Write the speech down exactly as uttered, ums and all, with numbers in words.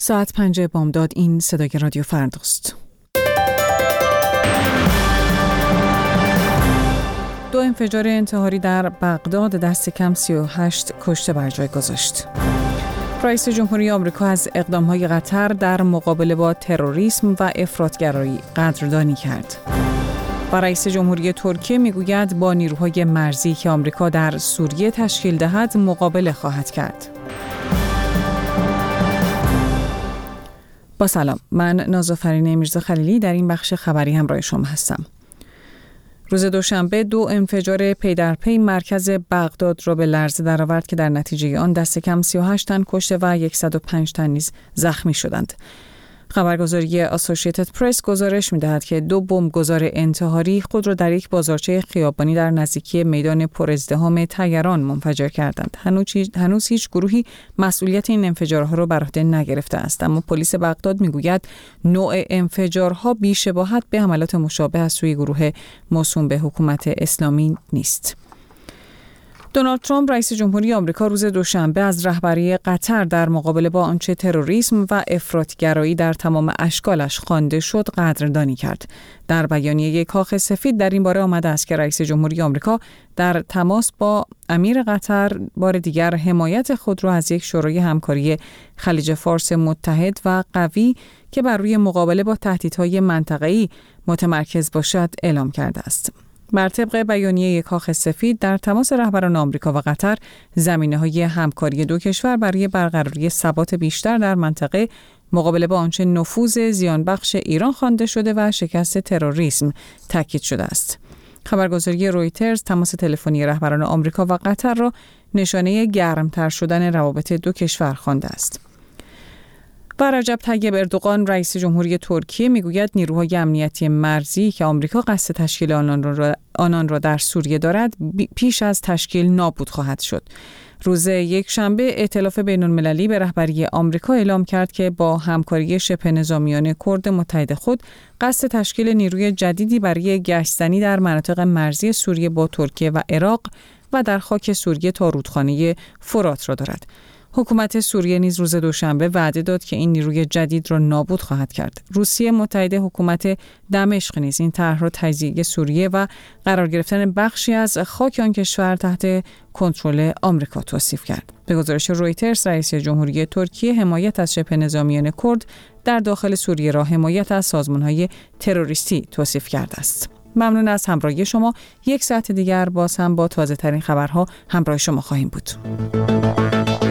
ساعت پنج بامداد. این صدای رادیو فرداست. دو انفجار انتحاری در بغداد دست کم سی و هشت کشته بر جای گذاشت. رئیس جمهوری آمریکا از اقدام‌های قطر در مقابله با تروریسم و افراط‌گرایی قدردانی کرد. و رئیس جمهوری ترکیه میگوید با نیروهای مرزی که آمریکا در سوریه تشکیل دهد مقابله خواهد کرد. با سلام، من نازافرین میرزا خلیلی در این بخش خبری همراه شما هستم. روز دوشنبه دو انفجار پی در پی مرکز بغداد را به لرزه درآورد که در نتیجه آن دست کم سی و هشت تن کشته و صد و پنج تن نیز زخمی شدند. خبرگزاری اسوسییتد پرس گزارش می‌دهد که دو بمبگذار انتحاری خود را در یک بازارچه خیابانی در نزدیکی میدان پرازدحام طیران منفجر کردند. هنوز هیچ گروهی مسئولیت این انفجارها را بر عهده نگرفته است، اما پلیس بغداد میگوید نوع انفجارها بی‌شباهت به حملات مشابه از سوی گروه موسوم به حکومت اسلامی نیست. دونالد ترامپ رئیس جمهوری آمریکا روز دوشنبه از رهبری قطر در مقابله با آنچه تروریسم و افراط‌گرایی در تمام اشکالش خوانده شد قدردانی کرد. در بیانیه کاخ سفید در این باره آمده است که رئیس جمهوری آمریکا در تماس با امیر قطر بار دیگر حمایت خود را از یک شورای همکاری خلیج فارس متحد و قوی که بر روی مقابله با تهدیدهای منطقه‌ای متمرکز باشد اعلام کرده است. بر طبق بیانیه کاخ سفید در تماس رهبران آمریکا و قطر زمینه‌های همکاری دو کشور برای برقراری ثبات بیشتر در منطقه، مقابله با آنچه نفوذ زیانبخش ایران خوانده شده و شکست تروریسم تاکید شده است. خبرگزاری رویترز تماس تلفنی رهبران آمریکا و قطر را نشانه گرمتر شدن روابط دو کشور خوانده است. و رجب طیب اردوغان رئیس جمهوری ترکیه میگوید نیروهای امنیتی مرزی که آمریکا قصد تشکیل آنان را, آنان را در سوریه دارد پیش از تشکیل نابود خواهد شد. روز یک شنبه ائتلاف بین‌المللی به رهبری آمریکا اعلام کرد که با همکاری شبه نظامیان کرد متحد خود قصد تشکیل نیروی جدیدی برای گشت‌زنی در مناطق مرزی سوریه با ترکیه و عراق و در خاک سوریه تا رودخانه فرات را دارد. حکومت سوریه نیز روز دوشنبه وعده داد که این نیروی جدید را نابود خواهد کرد. روسیه متحد حکومت دمشق نیز این طرح را تجزیه سوریه و قرار گرفتن بخشی از خاک آن کشور تحت کنترل آمریکا توصیف کرد. به گزارش رویترز رئیس جمهوری ترکیه حمایت از شبه نظامیان کرد در داخل سوریه را حمایت از سازمان‌های تروریستی توصیف کرده است. ممنون از همراهی شما. یک ساعت دیگر باز هم با تازه‌ترین خبرها همراه شما خواهیم بود.